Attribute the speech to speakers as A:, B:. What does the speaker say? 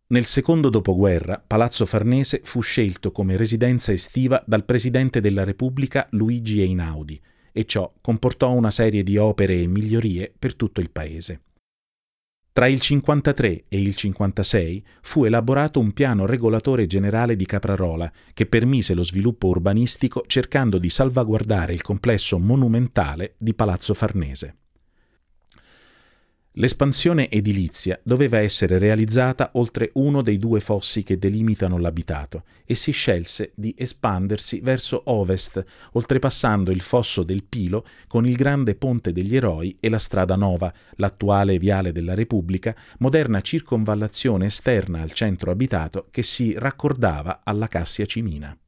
A: Nel secondo dopoguerra, Palazzo Farnese fu scelto come residenza estiva dal Presidente della Repubblica Luigi Einaudi e ciò comportò una serie di opere e migliorie per tutto il paese. Tra il 53 e il 56 fu elaborato un piano regolatore generale di Caprarola che permise lo sviluppo urbanistico cercando di salvaguardare il complesso monumentale di Palazzo Farnese. L'espansione edilizia doveva essere realizzata oltre uno dei due fossi che delimitano l'abitato e si scelse di espandersi verso ovest, oltrepassando il fosso del Pilo con il grande Ponte degli Eroi e la Strada Nova, l'attuale Viale della Repubblica, moderna circonvallazione esterna al centro abitato che si raccordava alla Cassia Cimina.